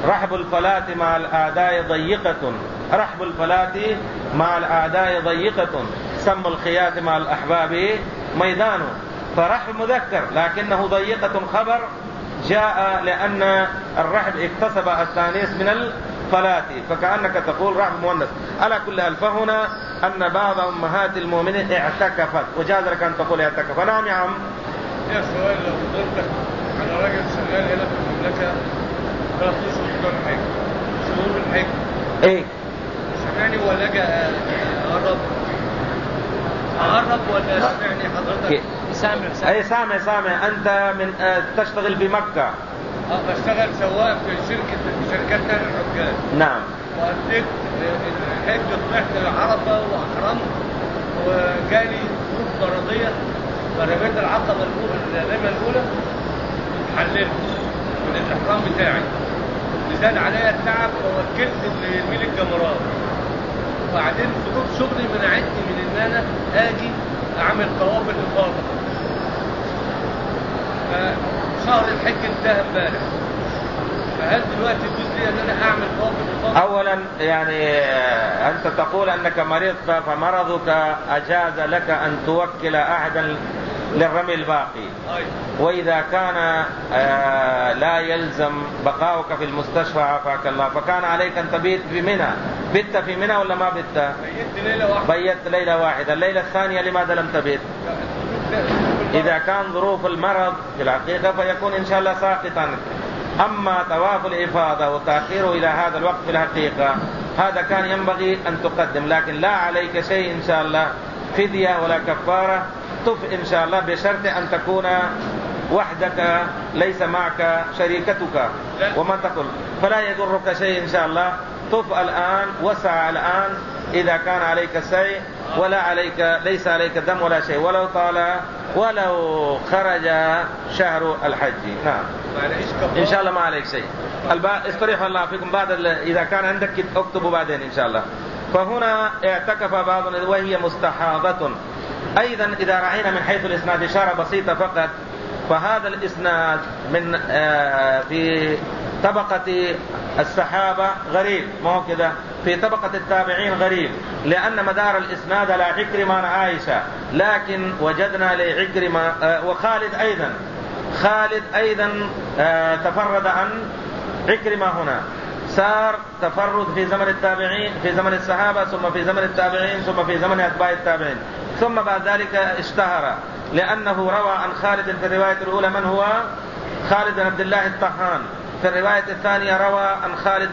رحب الفلاة مع الأعداء ضيقة، رحب الفلاة مع الأعداء ضيقة، سم الخيات مع الأحباب ميدان. فرحب مذكر لكنه ضيقة خبر جاء لأن الرحب اكتسب التانيث من الفلاة، فكأنك تقول رحب مؤنث. على كل حال فهنا أن بعض أمهات المؤمنين اعتكفت، وجاز لك أن تقول اعتكف. نعم يا عم. يا سؤال لو قلت أنا راجل شغال هنا في المملكة 3 أشهر بتوع الحج، شهور الحج، إيه؟ سامعني ولا أجي أقرب ولا سامعني حضرتك؟ سامع. أي سامع. أنت من تشتغل في مكة؟ بشتغل سواق في شركات نقل الحجاج. نعم. وأديت الحج، طلعت العرفة وأحرمت، وجالي ظروف مرضية فرميت العقبة الرمية الأولى اتحللت من الإحرام بتاعي، زاد عليا التعب فوكلت اللي يرمي لي الجمرات. وبعدين ظروف شغلي منعتني من إن أنا آجي أعمل طواف الإفاضة. فشهر الحج انتهى امبارح، فهل دلوقتي يجوز لي ان انا اعمل طواف الافاضه؟ اولا يعني انت تقول انك مرضت، فمرضك اجاز لك ان توكل احدا للرمي الباقي. واذا كان لا يلزم بقاؤك في المستشفى عافاك الله، فكان عليك ان تبيت في منى. بت في منى ولا ما بت؟ بيت ليله واحده. بيت ليله واحده. الليله الثانيه لماذا لم تبيت؟ إذا كان ظروف المرض في الحقيقة فيكون إن شاء الله ساقطا. أما طواف الإفاضة وتأخيره إلى هذا الوقت في الحقيقة هذا كان ينبغي أن تقدم، لكن لا عليك شيء إن شاء الله، فدية ولا كفارة. طف إن شاء الله بشرط أن تكون وحدك ليس معك شريكتك. وما تقول فلا يضرك شيء إن شاء الله. طف الآن، وسع الآن إذا كان عليك شيء، ولا عليك، ليس عليك دم ولا شيء، ولو خرج شهر الحج. نعم إن شاء الله ما عليك شيء. استريح الله فيكم. بعد إذا كان عندك اكتبوا بعدين إن شاء الله. فهنا اعتكف بعضنا وهي مستحاضة. أيضا إذا رأينا من حيث الإسناد إشارة بسيطة فقط، فهذا الإسناد من في طبقة الصحابة غريب، ما هو كده، في طبقة التابعين غريب، لأن مدار الإسناد على عكرمة عن عائشة، لكن وجدنا لعكرمة وخالد أيضا تفرد عن عكرمة. هنا صار تفرد في زمن التابعين، في زمن الصحابة، ثم في زمن التابعين، ثم في زمن أتباع التابعين، ثم بعد ذلك اشتهر لأنه روى عن خالد في الرواية الأولى من هو خالد بن عبد الله الطحان، في الرواية الثانية روى عن خالد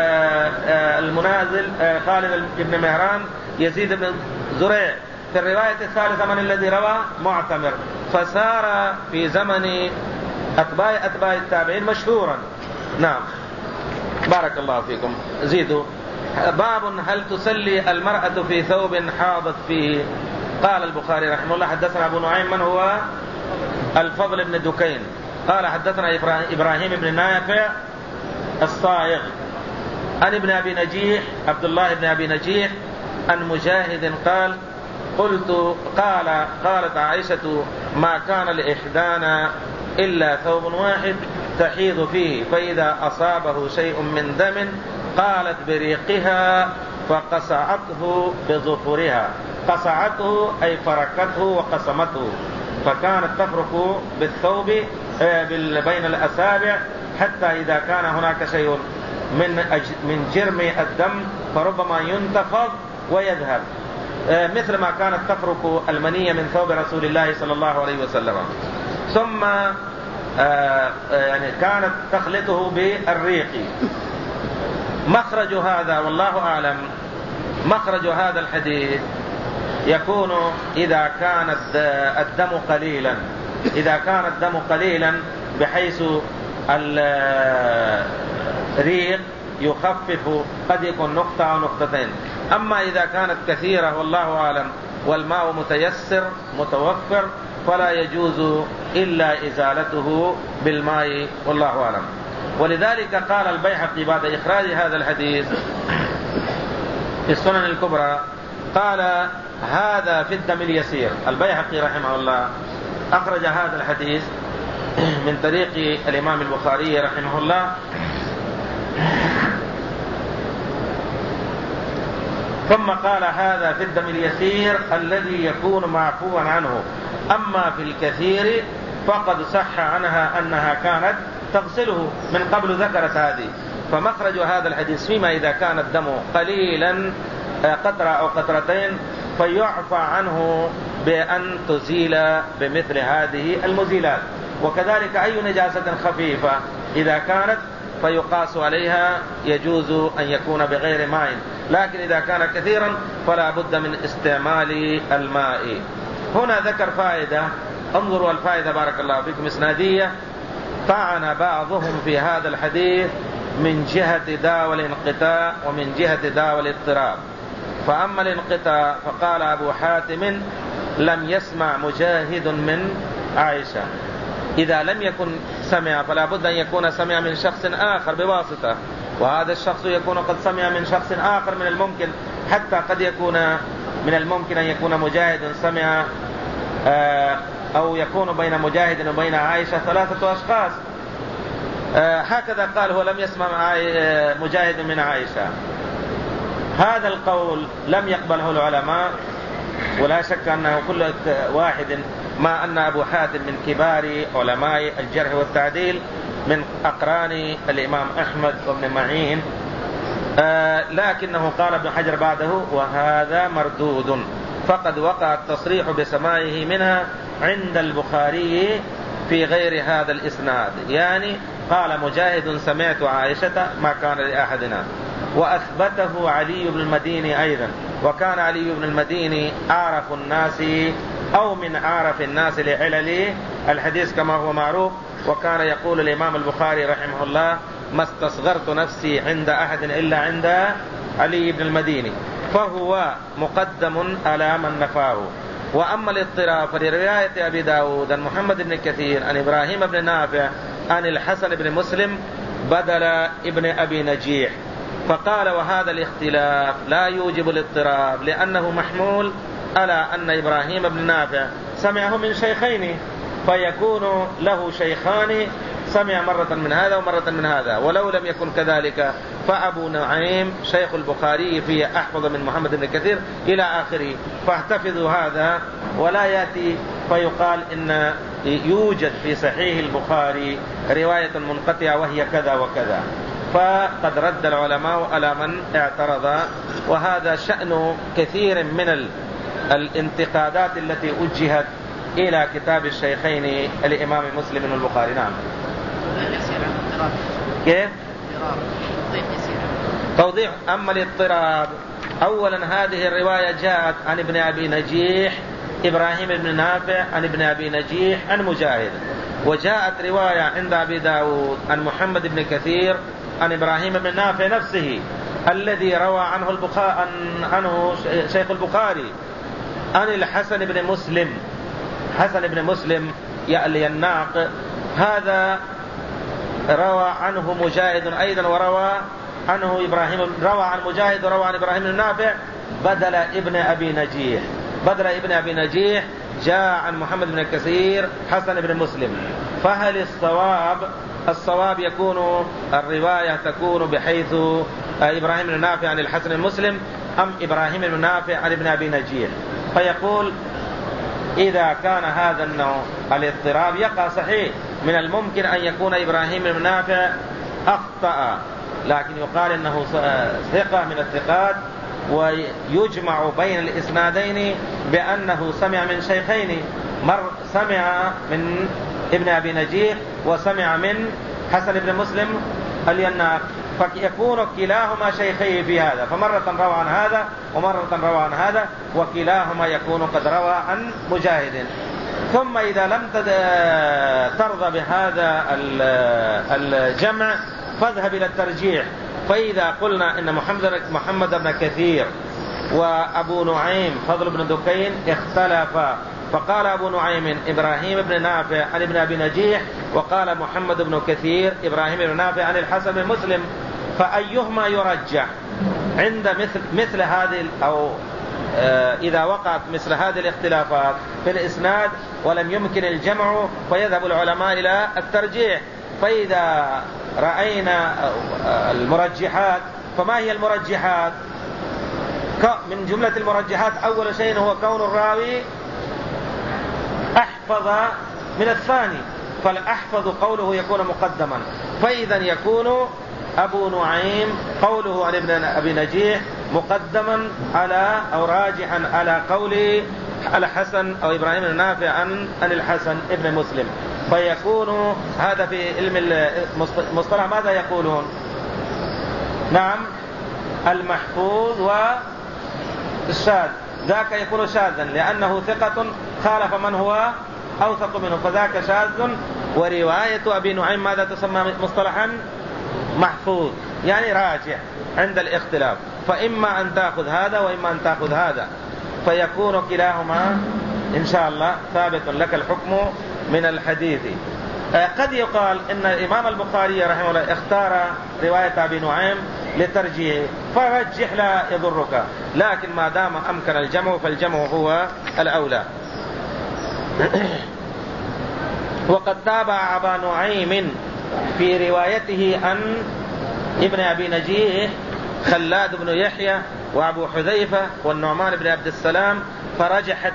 المنازل خالد بن مهران يزيد بن زريع، في الرواية الثالثة من الذي روى معتمر، فصار في زمن أتباع التابعين مشهورا. نعم بارك الله فيكم. زيدوا. باب هل تسلي المرأة في ثوب حاضت فيه؟ قال البخاري رحمه الله حدثنا أبو نعيم من هو الفضل بن دكين قال حدثنا إبراهيم بن نافع الصائغ عن ابن أبي نجيح عبد الله بن أبي نجيح عن مجاهد قال قالت عائشة ما كان لإحدانا إلا ثوب واحد تحيض فيه، فإذا أصابه شيء من دم قالت بريقها فقصعته بظفرها. قصعته أي فركته وقسمته، فكانت تفرك بالثوب بين الأصابع حتى إذا كان هناك شيء من جرم الدم فربما ينتفض ويذهب، مثل ما كانت تفرك المنية من ثوب رسول الله صلى الله عليه وسلم. ثم يعني كانت تخلطه بالريق. مخرج هذا والله أعلم، مخرج هذا الحديث يكون إذا كان الدم قليلا بحيث الريق يخفف، قد يكون نقطة أو نقطتين. أما إذا كانت كثيرة والله أعلم والماء متيسر متوفر فلا يجوز إلا إزالته بالماء والله أعلم. ولذلك قال البيهقي بعد إخراج هذا الحديث في السنن الكبرى قال هذا في الدم اليسير. البيهقي رحمه الله أخرج هذا الحديث من طريق الإمام البخاري رحمه الله ثم قال هذا في الدم اليسير الذي يكون معفوا عنه، أما في الكثير فقد صح عنها أنها كانت تغسله من قبل، ذكرت هذه. فمخرج هذا الحديث فيما إذا كان الدم قليلا قطرة أو قطرتين فيعفى عنه بأن تزيل بمثل هذه المزيلات. وكذلك أي نجاسة خفيفة إذا كانت فيقاس عليها، يجوز أن يكون بغير ماء، لكن إذا كان كثيرا فلا بد من استعمال الماء. هنا ذكر فائدة، انظروا الفائدة بارك الله فيكم إسنادية. طعن بعضهم في هذا الحديث من جهة داء الانقطاع ومن جهة داء الاضطراب. فأما الانقطاع فقال أبو حاتم لم يسمع مجاهد من عائشة. إذا لم يكن سمع فلا بد أن يكون سمع من شخص آخر بواسطة، وهذا الشخص يكون قد سمع من شخص آخر من الممكن، حتى قد يكون من الممكن أن يكون مجاهد سمع أو يكون بين مجاهد وبين عائشة 3 أشخاص. هكذا قال هو لم يسمع مجاهد من عائشة. هذا القول لم يقبله العلماء، ولا شك أنه كل واحد، ما أن أبو حاتم من كبار علماء الجرح والتعديل من أقران الإمام أحمد وابن معين، لكنه قال ابن حجر بعده وهذا مردود، فقد وقع التصريح بسماعه منها عند البخاري في غير هذا الإسناد. يعني قال مجاهد سمعت عائشة ما كان لأحدنا، وأثبته علي بن المديني أيضا، وكان علي بن المديني أعرف الناس أو من أعرف الناس لعلل الحديث كما هو معروف. وكان يقول الإمام البخاري رحمه الله ما استصغرت نفسي عند أحد إلا عند علي بن المديني، فهو مقدم على من نفاه. وأما الاضطراب فلرواية أبي داود عن محمد بن كثير عن إبراهيم بن نافع عن الحسن بن مسلم بدل ابن أبي نجيح، فقال وهذا الاختلاف لا يوجب الاضطراب، لأنه محمول على أن إبراهيم بن نافع سمعه من شيخين، فيكون له شيخان سمع مرة من هذا ومرة من هذا. ولو لم يكن كذلك فأبو نعيم شيخ البخاري فيه أحفظ من محمد بن كثير إلى آخره. فاحتفظوا هذا، ولا يأتي فيقال إن يوجد في صحيح البخاري رواية منقطعة وهي كذا وكذا، فقد رد العلماء على من اعترض. وهذا شأن كثير من الانتقادات التي وجهت إلى كتاب الشيخين الإمام مسلم والبخاري. نعم. كيف؟ توضيح. أما الاضطراب، أولا هذه الرواية جاءت عن ابن أبي نجيح إبراهيم بن نافع عن ابن أبي نجيح عن مجاهد، وجاءت رواية عند أبي داود عن محمد بن كثير عن إبراهيم بن نافع نفسه الذي روى عنه شيخ البخاري عن الحسن بن مسلم. حسن بن مسلم يألي الناق، هذا روى عنه مجاهد أيضا، وروى عنه إبراهيم، روى عن مجاهد وروى عن إبراهيم بن نافع بدل ابن أبي نجيح. بدل ابن أبي نجيح جاء عن محمد بن كثير حسن بن مسلم. فهل الصواب يكون الرواية تكون بحيث إبراهيم بن نافع عن الحسن بن مسلم، أم إبراهيم بن نافع عن ابن أبي نجيح؟ فيقول إذا كان هذا النوع الاضطراب يقع صحيح، من الممكن أن يكون إبراهيم بن نافع أخطأ، لكن يقال إنه ثقة من الثقات، ويجمع بين الإسنادين بأنه سمع من شيخين، سمع من ابن أبي نجيح وسمع من حسن بن مسلم اليناق، فيكون كلاهما شيخيه في هذا، فمرة روى عن هذا ومرة روى عن هذا، وكلاهما يكون قد روى عن مجاهد. ثم إذا لم ترضى بهذا الجمع فاذهب إلى الترجيح. فإذا قلنا إن محمد بن كثير وأبو نعيم فضل بن دكين اختلفا، فقال أبو نعيم إبراهيم بن نافع عن ابن أبي نجيح، وقال محمد بن كثير إبراهيم بن نافع عن الحسن بن مسلم، فأيهما يرجح عند مثل هذه، أو إذا وقعت مثل هذه الاختلافات في الإسناد ولم يمكن الجمع، فيذهب العلماء إلى الترجيح. فإذا رأينا المرجحات. فما هي المرجحات؟ من جملة المرجحات أول شيء هو كون الراوي أحفظ من الثاني، فالأحفظ قوله يكون مقدما، فإذا يكون أبو نعيم قوله عن ابن أبي نجيح مقدما على أو راجحا على قول الحسن أو إبراهيم النافع عن الحسن ابن مسلم. فيكون هذا في علم المصطلح ماذا يقولون؟ نعم، المحفوظ والشاذ، ذاك يكون شاذا لأنه ثقة خالف من هو أوثق منه، فذاك شاذ. ورواية أبي نعيم ماذا تسمى مصطلحا؟ محفوظ، يعني راجع عند الاختلاف، فإما أن تأخذ هذا وإما أن تأخذ هذا، فيكون كلاهما إن شاء الله ثابت لك الحكم من الحديث. قد يقال إن الإمام البخاري رحمه الله اختار رواية أبي نعيم لترجيح، فرجح لا يضرك، لكن ما دام أمكن الجمع فالجمع هو الأولى. وقد تابع أبا نعيم في روايته عن ابن أبي نجيح خلاد بن يحيى وأبو حذيفة والنعمان بن عبد السلام، فرجحت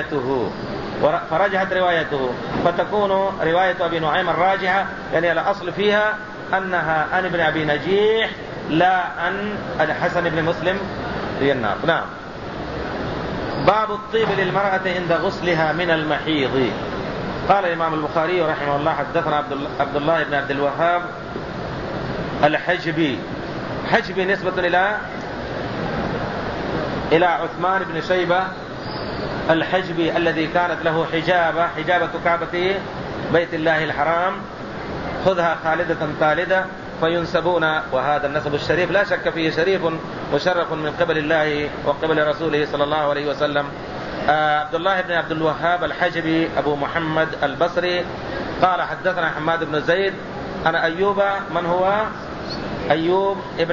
روايته فتكون رواية أبي نعيم الراجحة، يعني الأصل فيها أنها عن ابن أبي نجيح لا عن الحسن بن مسلم للنار. نعم. باب الطيب للمرأة عند غسلها من المحيض. قال الإمام البخاري رحمه الله حدثنا عبد الله بن عبد الوهاب الحجبي. حجبي نسبة إلى عثمان بن شيبة الحجبي الذي كانت له حجابة كعبة بيت الله الحرام، خذها خالدة ثالدة، فينسبون، وهذا النسب الشريف لا شك فيه شريف مشرف من قبل الله وقبل رسوله صلى الله عليه وسلم. عبد الله بن عبد الوهاب الحجبي أبو محمد البصري قال حدثنا حماد بن زيد أنا أيوب. من هو أيوب؟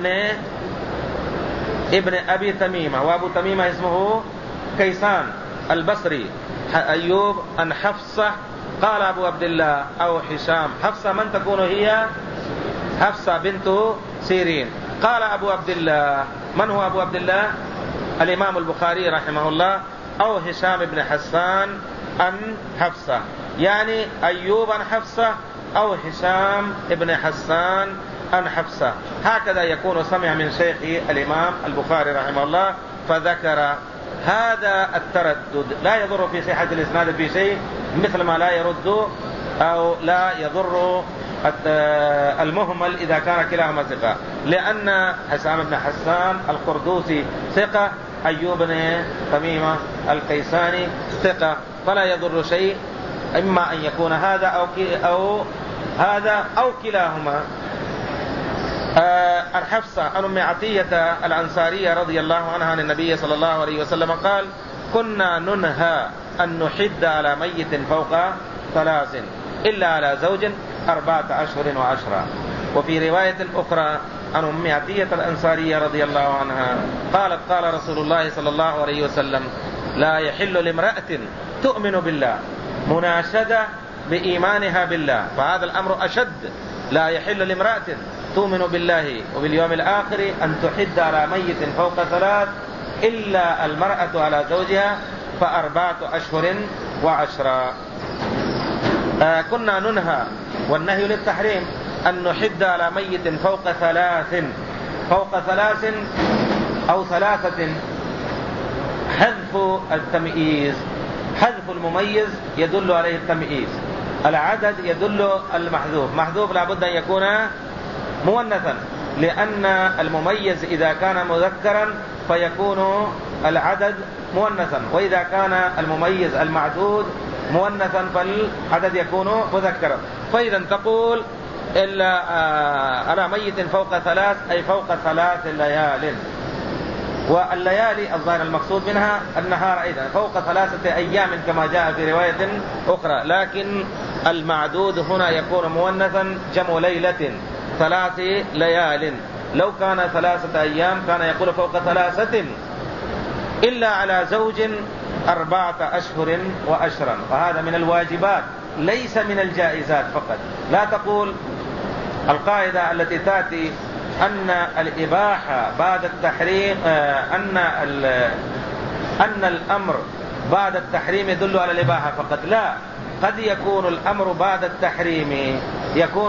ابن أبي تميمة، وأبو تميمة اسمه كيسان البصري. أيوب أن حفصة. قال أبو عبد الله أو حشام. حفصة من تكون هي؟ حفصة بنت سيرين. قال أبو عبد الله. من هو أبو عبد الله؟ الإمام البخاري رحمه الله. أو هشام بن حسان أن حفصة، يعني أيوب أن حفصة أو هشام بن حسان أن حفصة، هكذا يكون سمع من شيخ الإمام البخاري رحمه الله. فذكر هذا التردد لا يضر في صحة الإسناد في شيء، مثل ما لا يرد أو لا يضر المهمل إذا كان كلاهما ثقة، لأن حسام بن حسان القردوسي ثقة، أيوب بن تميمة الكيساني ثقة، فلا يضر شيء، إما أن يكون هذا أو هذا أو كلاهما. الحفصة عن أم عطية الأنصارية رضي الله عنها عن النبي صلى الله عليه وسلم قال كنا ننهى أن نحد على ميت فوق 3 إلا على زوج 4 أشهر و10. وفي رواية أخرى عن أم عطية الأنصارية رضي الله عنها قالت قال رسول الله صلى الله عليه وسلم لا يحل لامرأة تؤمن بالله مناشدة بإيمانها بالله، فهذا الأمر أشد. لا يحل لامرأة تؤمن بالله وباليوم الآخر أن تحد على ميت فوق 3 إلا المرأة على زوجها 4 أشهر و10. كنا ننهى، والنهي للتحريم، أن نحد على ميت فوق 3 أو 3. حذف التمييز، حذف المميز يدل عليه التمييز، العدد يدل المحذوف، محذوف لابد أن يكون مؤنثا، لأن المميز إذا كان مذكرا فيكون العدد مؤنثا، وإذا كان المميز المعدود مؤنثا فالعدد يكون مذكرا. فإذا تقول إلا على ميت فوق 3 أي فوق 3 ليال، والليالي الظاهر المقصود منها النهار أيضا فوق 3 أيام كما جاء في رواية أخرى، لكن المعدود هنا يكون مؤنثا جمع ليلة 3 ليال. لو كان 3 أيام كان يقول فوق 3 إلا على زوج 4 أشهر و10. وهذا من الواجبات ليس من الجائزات فقط. لا تقول القاعدة التي تأتي أن الإباحة بعد التحريم أن الأمر بعد التحريم يدل على الإباحة فقط، لا، قد يكون الأمر بعد التحريم يكون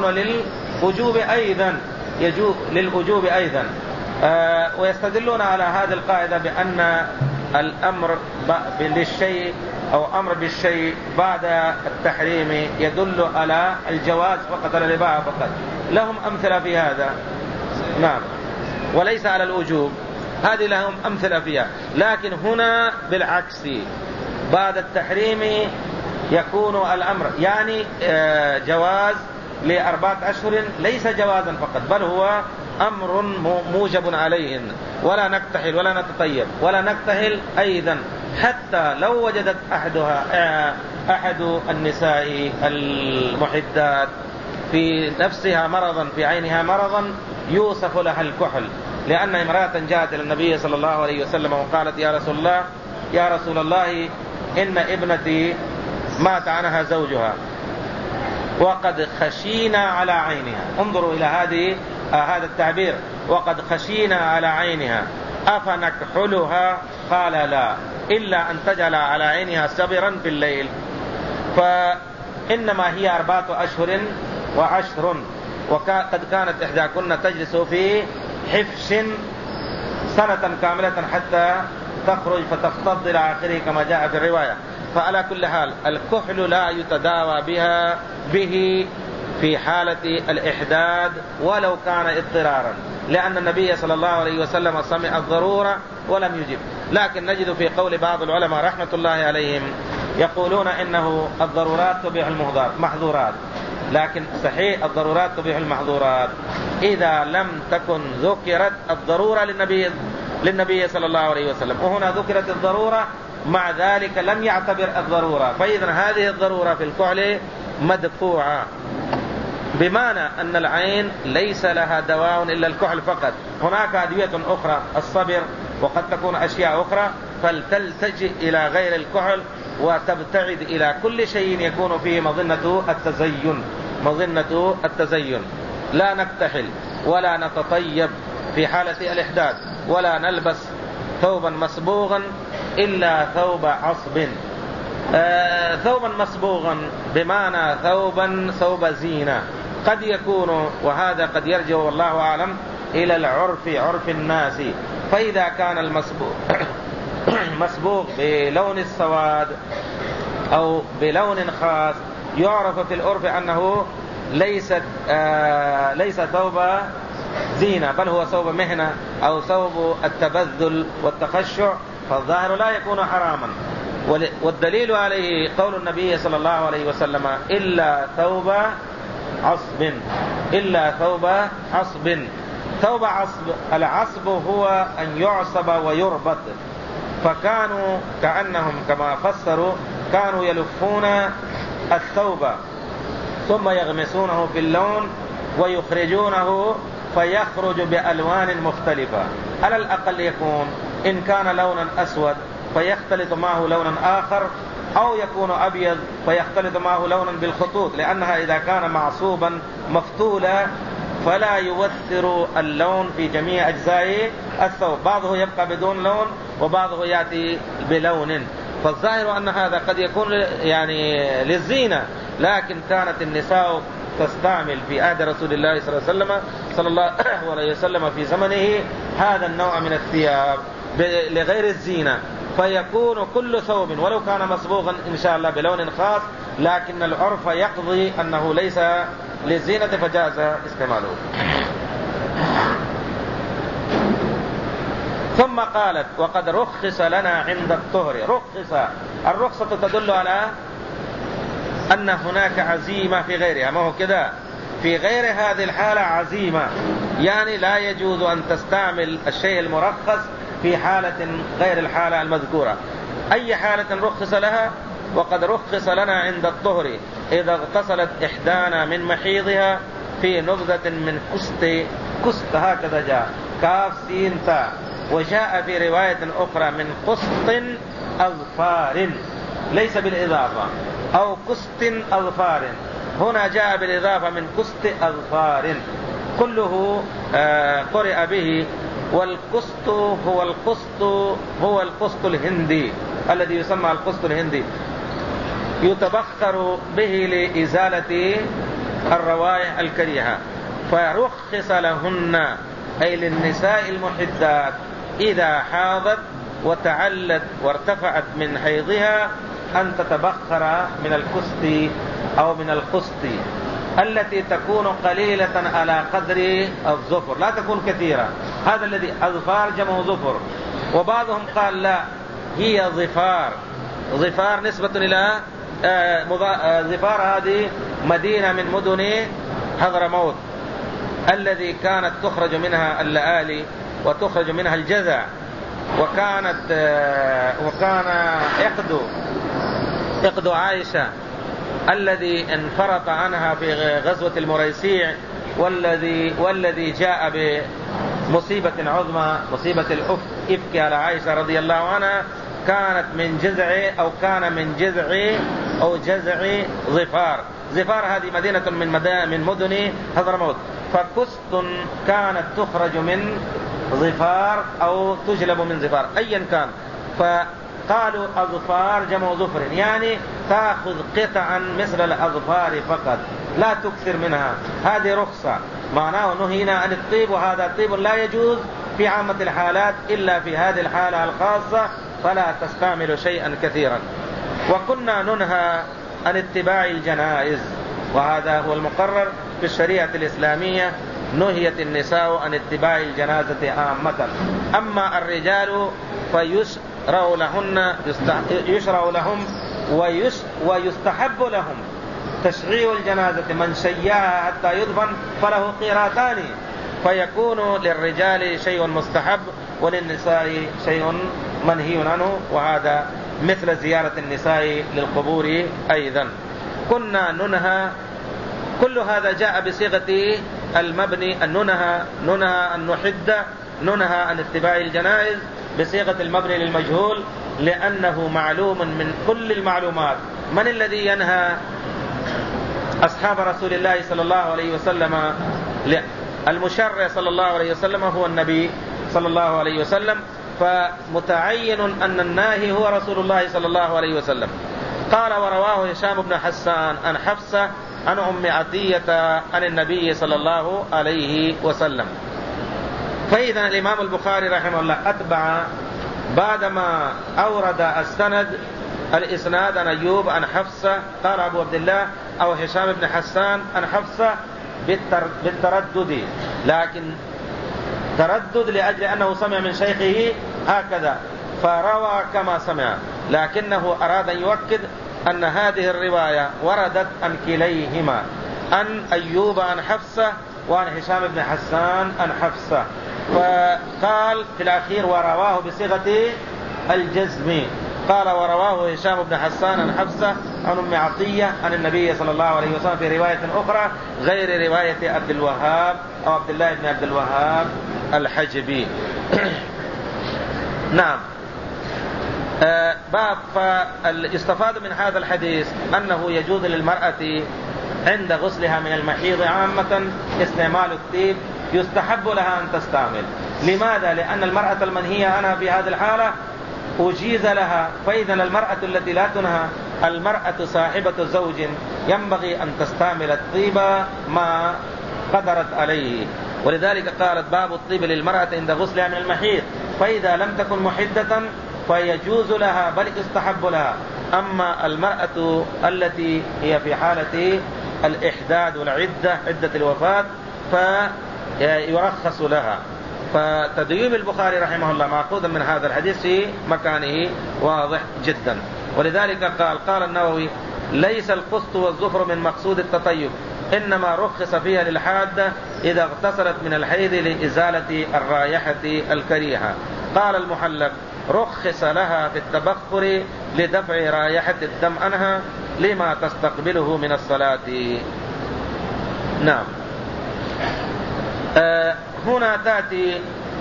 للوجوب أيضا، ويستدلون على هذه القاعدة بأن الأمر للشيء أو أمر بالشيء بعد التحريم يدل على الجواز فقط، على الإباحة فقط. لهم أمثلة في هذا، نعم، وليس على الوجوب، هذه لهم أمثلة فيها. لكن هنا بالعكس، بعد التحريم يكون الأمر يعني جواز ل4 أشهر، ليس جوازا فقط، بل هو أمر موجب عليهن، ولا نكتحل ولا نتطيب ولا نكتحل أيضا، حتى لو وجدت أحد النساء المحدات في نفسها مرضا، في عينها مرضا يوصف لها الكحل، لأن امرأة جاءت إلى النبي صلى الله عليه وسلم وقالت: يا رسول الله إن ابنتي مات عنها زوجها وقد خشينا على عينها. انظروا إلى هذا التعبير، وقد خشينا على عينها، أفنكحلها؟ قال: لا، إلا أن تجعل على عينها سبرا في الليل. فإنما هي 4 أشهر و10، وقد كانت إحداكن تجلس في حفش سنة كاملة حتى تخرج فتفتض إلى آخره كما جاء في الرواية. فعلى كل حال الكحل لا يتداوى به في حالة الإحداد ولو كان اضطرارا، لأن النبي صلى الله عليه وسلم سمع الضرورة ولم يجب. لكن نجد في قول بعض العلماء رحمة الله عليهم يقولون إنه الضرورات تبيح المحظورات، لكن صحيح الضرورات تبيح المحظورات إذا لم تكن ذكرت الضرورة للنبي صلى الله عليه وسلم، وهنا ذكرت الضرورة، مع ذلك لم يعتبر الضرورة، فإذا هذه الضرورة في الكحل مدفوعة، بمعنى أن العين ليس لها دواء إلا الكحل فقط. هناك أدوية أخرى، الصبر، وقد تكون أشياء أخرى، فلتلتجئ إلى غير الكحل وتبتعد إلى كل شيء يكون فيه مظنة التزين. لا نكتحل ولا نتطيب في حالة الإحداث، ولا نلبس ثوبا مصبوغا إلا ثوب عصب. ثوبا مصبوغا بمعنى ثوب زينة، قد يكون، وهذا قد يرجع والله أعلم إلى عرف الناس. فإذا كان المصبوغ بلون السواد أو بلون خاص يعرف في العرف أنه ليس ثوب زينة، بل هو ثوب مهنة أو ثوب التبذل والتخشع، فالظاهر لا يكون حراما. والدليل عليه قول النبي صلى الله عليه وسلم: إلا ثوب عصب. ثوب عصب، العصب هو أن يعصب ويربط، فكانوا كأنهم كما فسروا كانوا يلفون الثوب ثم يغمسونه في اللون ويخرجونه فيخرج بألوان مختلفة، على الأقل يكون إن كان لونا أسود فيختلط معه لونا آخر، أو يكون أبيض فيختلط معه لونا بالخطوط، لأنها إذا كان معصوبا مفتولا فلا يوثر اللون في جميع أجزاء الثوب، بعضه يبقى بدون لون وبعضه يأتي بلون. فالظاهر أن هذا قد يكون يعني للزينة، لكن كانت النساء تستعمل في عهد رسول الله صلى الله عليه وسلم في زمنه هذا النوع من الثياب لغير الزينة، فيكون كل ثوب ولو كان مصبوغا إن شاء الله بلون خاص، لكن العرف يقضي أنه ليس للزينة فجاز استعماله. ثم قالت: وقد رخص لنا عند الطهر. الرخصة تدل على أن هناك عزيمة في غيرها، ما هو كده؟ في غير هذه الحالة عزيمة، يعني لا يجوز أن تستعمل الشيء المرخص في حالة غير الحالة المذكورة. أي حالة رخص لها؟ وقد رخص لنا عند الطهر إذا اغتسلت إحدانا من محيضها في نبذة من كست، هكذا جاء كاف سين تاء، وجاء في رواية أخرى من قسط أظفار، ليس بالإضافة، أو كست أظفار، هنا جاء بالإضافة من قسط أظفار، كله قرئ به. والقسط هو القسط الهندي الذي يسمى القسط الهندي، يتبخر به لإزالة الروائح الكريهة. فرخص لهن أي للنساء المحدات إذا حاضت وتعلت وارتفعت من حيضها أن تتبخر من الكسط أو من القسط التي تكون قليلة على قدر الظفر، لا تكون كثيرة. هذا الذي أظفار جمع ظفر. وبعضهم قال لا، هي ظفار. ظفار نسبة إلى ظفار هذه مدينة من مدن حضرموت الذي كانت تخرج منها اللآلي وتخرج منها الجذع، وكان إقد عائشة الذي انفرط عنها في غزوة المريسيع، والذي جاء بمصيبة عظمى، مصيبة الإفك على عائشة رضي الله عنها، كانت من جذع ظفار. ظفار هذه مدينة من مدن حضرموت، فكسط كانت تخرج من ظفار أو تجلب من ظفار أيا كان. فقالوا أظفار جمع ظفر، يعني تأخذ قطعا مثل الأظفار فقط، لا تكثر منها. هذه رخصة، معناه نهينا عن الطيب، وهذا الطيب لا يجوز في عامة الحالات إلا في هذه الحالة الخاصة، فلا تستعمل شيئا كثيرا. وكنا ننهى عن اتباع الجنائز، وهذا هو المقرر في الشريعة الإسلامية، نهيت النساء عن اتباع الجنازة عامة. أما الرجال يشرع لهم ويستحب لهم تشريع الجنازة، من شيعها حتى يدفن فله قيراتان، فيكون للرجال شيء مستحب وللنساء شيء منهي عنه، وهذا مثل زيارة النساء للقبور أيضا. كنا ننهى، كل هذا جاء بصيغة المبني، أن ننهى أن نحد، ننهى عن اتباع الجنائز بصيغة المبني للمجهول، لأنه معلوم من كل المعلومات. من الذي ينهى؟ أصحاب رسول الله صلى الله عليه وسلم. المشرع صلى الله عليه وسلم هو النبي صلى الله عليه وسلم، فمتعين أن الناهي هو رسول الله صلى الله عليه وسلم. قال: ورواه هشام بن حسان عن حفصة عن أم عطية عن النبي صلى الله عليه وسلم. فإذا الإمام البخاري رحمه الله أتبع بعدما أورد السند الإسناد عن أيوب عن حفصة قال أبو عبد الله أو هشام بن حسان عن حفصة بالتردد، لكن تردد لأجل أنه سمع من شيخه هكذا فروى كما سمع، لكنه أراد أن يؤكد أن هذه الرواية وردت عن كليهما، عن أيوب عن حفصة وعن هشام بن حسان عن حفصة. فقال في الأخير ورواه بصيغة الجزم، قال ورواه هشام بن حسان عن حفصة عن أم عطية عن النبي صلى الله عليه وسلم في رواية أخرى غير رواية عبد الوهاب أو عبد الله بن عبد الوهاب الحجبي. نعم. باب. فالاستفاد من هذا الحديث أنه يجوز للمرأة عند غسلها من المحيض عامة استعمال الطيب، يستحب لها أن تستعمل. لماذا؟ لأن المرأة المنهية عنها في هذه الحالة أجيز لها، فإذا المرأة التي لا تنهى، المرأة صاحبة زوج، ينبغي أن تستعمل الطيب ما قدرت عليه. ولذلك قالت باب الطيب للمرأة عند غسلها من المحيض، فإذا لم تكن محدة فيجوز لها بل يستحب لها. أما المرأة التي هي في حالة الإحداد والعدة، عدة الوفاة، فيرخص لها. فتدويم البخاري رحمه الله مأخوذ من هذا الحديث في مكانه واضح جدا. ولذلك قال النووي ليس القسط والزفر من مقصود التطيب، إنما رخص فيها للحادة إذا اغتسلت من الحيض لإزالة الرائحة الكريهة. قال المحلب رخص لها في التبخر لدفع رائحة الدم عنها لما تستقبله من الصلاة. نعم. هنا تأتي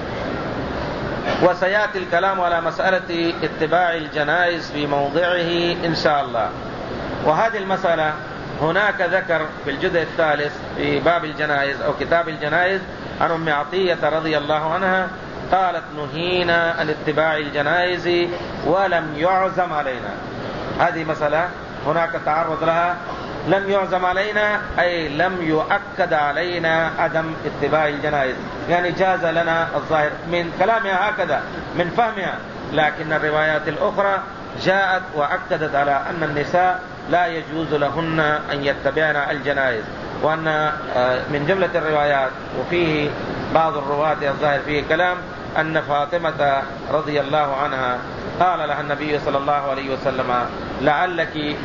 وسيأتي الكلام على مسألة اتباع الجنائز في موضعه إن شاء الله. وهذه المسألة هناك ذكر في الجزء الثالث في باب الجنائز أو كتاب الجنائز عن أم عطية رضي الله عنها قالت نهينا عن اتباع الجنائز ولم يعزم علينا. هذه مسألة هناك تعرض لها. لم يعزم علينا أي لم يؤكد علينا عدم اتباع الجنائز، يعني جاز لنا الظاهر من كلامها هكذا من فهمها، لكن الروايات الأخرى جاءت وأكدت على أن النساء لا يجوز لهن أن يتبعن الجنائز، وأن من جملة الروايات وفيه بعض الرواة الظاهر فيه كلام أن فاطمة رضي الله عنها قال لها النبي صلى الله عليه وسلم لعلك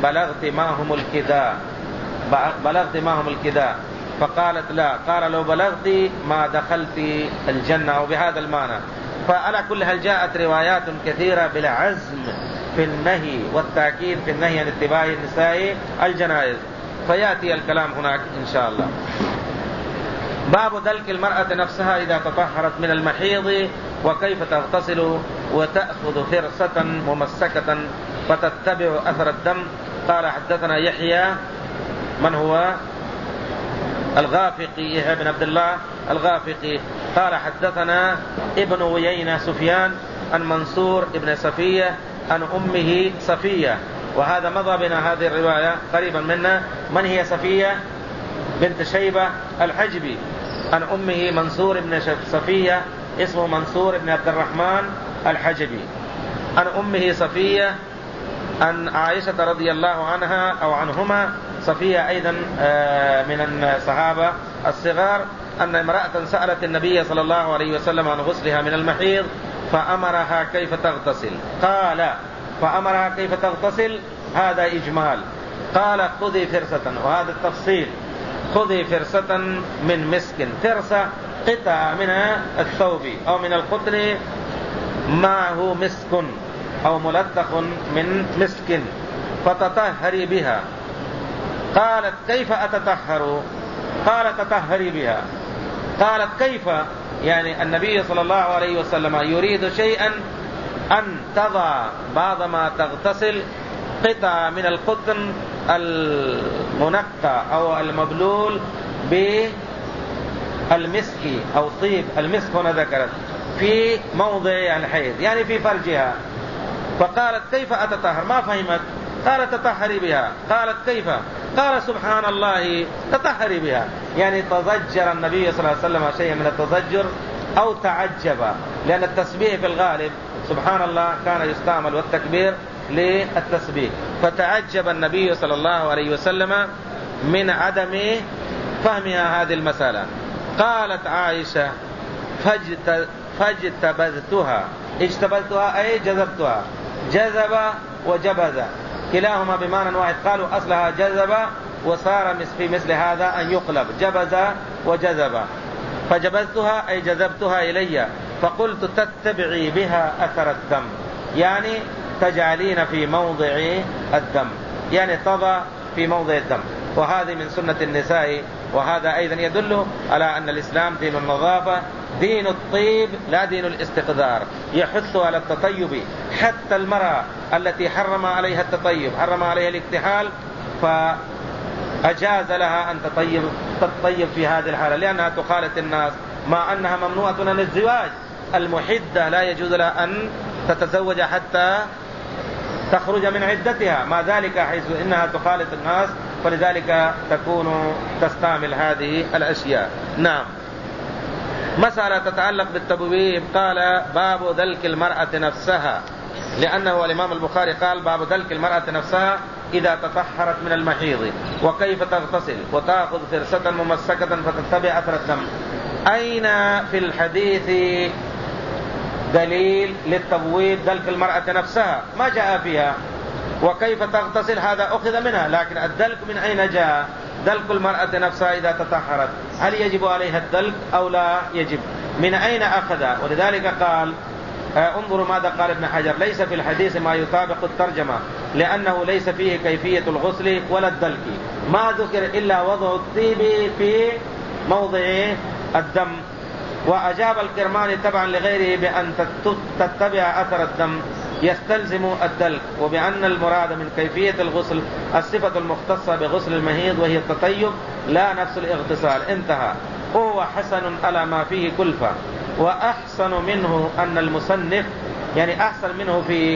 بلغت معهم الكداء، فقالت لا، قال لو بلغت ما دخلت الجنة أو بهذا المعنى. فعلى كل حال جاءت روايات كثيرة بالعزم في النهي والتأكيد في النهي عن اتباع النساء الجنائز، فيأتي الكلام هناك إن شاء الله. باب دلك المرأة نفسها إذا تطهرت من المحيض وكيف تغتسل وتأخذ فرصة ممسكة فتتبع أثر الدم. قال حدثنا يحيى من هو الغافقي، يحيى بن عبد الله الغافقي قال حدثنا ابن عيينة سفيان عن منصور ابن صفية عن أمه صفية، وهذا مضى بنا هذه الرواية قريبا منا. من هي صفية؟ بنت شيبة الحجبي. عن أمه منصور ابن صفية اسمه منصور ابن عبد الرحمن الحجبي. عن أمه صفية عن عائشة رضي الله عنها أو عنهما، صفية أيضا من الصحابة الصغار، أن امرأة سألت النبي صلى الله عليه وسلم عن غسلها من المحيض فأمرها كيف تغتسل. قال فأمرها كيف تغتسل هذا إجمال. قال خذي فرصة، وهذا التفصيل، خذي فرصة من مسك. فرصة قطعة من الثوب أو من القطن معه مسك أو ملتق من مسك فتطهري بها. قالت كيف أتطهر؟ قال تطهري بها. قالت كيف؟ يعني النبي صلى الله عليه وسلم يريد شيئا أن تضع بعد ما تغتسل قطعة من القطن المنقى أو المبلول بالمسك أو طيب المسك هنا ذكرت في موضع الحيض يعني في فرجها. فقالت كيف أتطهر؟ ما فهمت. قالت تطهري بها. قالت كيف؟ قال سبحان الله تطهري بها. يعني تضجر النبي صلى الله عليه وسلم شيئا من التضجر أو تعجب، لأن التسبيح في الغالب سبحان الله كان يستعمل والتكبير للتسبيح، فتعجب النبي صلى الله عليه وسلم من عدم فهمها هذه المسألة. قالت عائشة فاجتبذتها. اجتبذتها أي جذبتها. جذب وجبذ كلاهما بمعنى واحد، قالوا أصلها جذب وصار في مثل هذا أن يقلب جبذ وجذب. فجبذتها أي جذبتها إلي، فقلت تتبعي بها أثر الدم، يعني تجعلين في موضع الدم، يعني تضع في موضع الدم. وهذه من سنة النساء، وهذا أيضا يدل على أن الإسلام دين النظافة، دين الطيب لا دين الاستقذار، يحث على التطيب. حتى المرأة التي حرم عليها التطيب، حرم عليها الاكتحال، فأجاز لها أن تطيب في هذه الحالة، لأنها تخالط الناس مع أنها ممنوعة عن الزواج. المحدة لا يجوز لها أن تتزوج حتى تخرج من عدتها، مع ذلك حيث إنها تخالط الناس فلذلك تكون تستعمل هذه الأشياء. نعم. مسألة تتعلق بالتبويب. قال باب دلك المرأة نفسها، لأنه الإمام البخاري قال باب دلك المرأة نفسها إذا تطهرت من المحيض وكيف تغتسل وتأخذ فرصة ممسكة فتتبع أثر الدم. أين في الحديث دليل للتبويب دلك المرأة نفسها؟ ما جاء فيها. وكيف تغتسل هذا أخذ منها، لكن الدلك من أين جاء؟ دلك المرأة نفسها إذا تطهرت، هل يجب عليها الدلك أو لا يجب؟ من أين أخذ؟ ولذلك قال انظروا ماذا قال ابن حجر: ليس في الحديث ما يطابق الترجمة، لأنه ليس فيه كيفية الغسل ولا الدلك، ما ذكر إلا وضع الطيب في موضع الدم. وأجاب الكرماني تبعا لغيره بأن تتبع أثر الدم، يستلزم الدلك، وبأن المراد من كيفية الغسل الصفة المختصة بغسل المهيض وهي التطيب لا نفس الاغتسال. انتهى. وهو حسن على ما فيه كلفة. وأحسن منه أن المصنف يعني أحسن منه في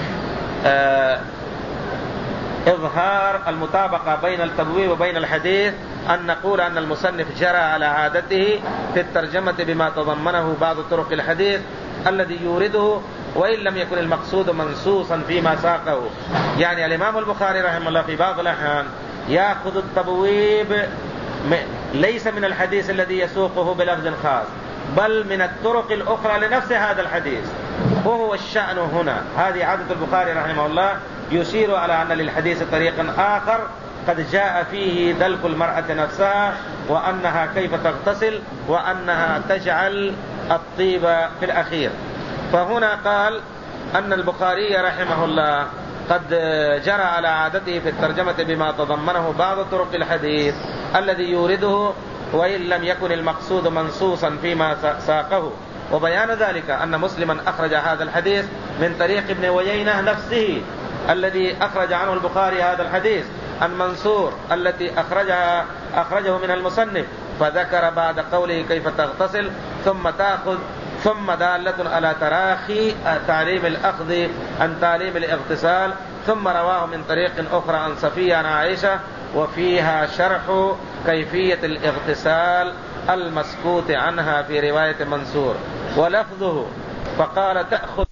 إظهار المطابقة بين التبويب وبين الحديث أن نقول أن المصنف جرى على عادته في الترجمة بما تضمنه بعض طرق الحديث الذي يورده، وإن لم يكن المقصود منصوصا فيما ساقه. يعني الإمام البخاري رحمه الله في بعض الأحيان يأخذ التبويب ليس من الحديث الذي يسوقه بلفظ خاص، بل من الطرق الأخرى لنفس هذا الحديث، وهو الشأن هنا. هذه عادة البخاري رحمه الله، يشير على أن للحديث طريقا آخر قد جاء فيه دلك المرأة نفسها، وأنها كيف تغتسل، وأنها تجعل الطيب في الأخير. فهنا قال أن البخاري رحمه الله قد جرى على عادته في الترجمة بما تضمنه بعض طرق الحديث الذي يورده، وإن لم يكن المقصود منصوصا فيما ساقه. وبيان ذلك أن مسلما أخرج هذا الحديث من طريق ابن ويينة نفسه الذي أخرج عنه البخاري هذا الحديث عن منصور التي أخرجه من المصنف، فذكر بعد قوله كيف تغتسل ثم تأخذ ثم دالة على تراخي تعليم الأخذ عن تعليم الاغتسال، ثم رواه من طريق أخرى عن صفية عن عائشة، وفيها شرح كيفية الاغتسال المسكوت عنها في رواية منصور. ولفظه فقال تأخذ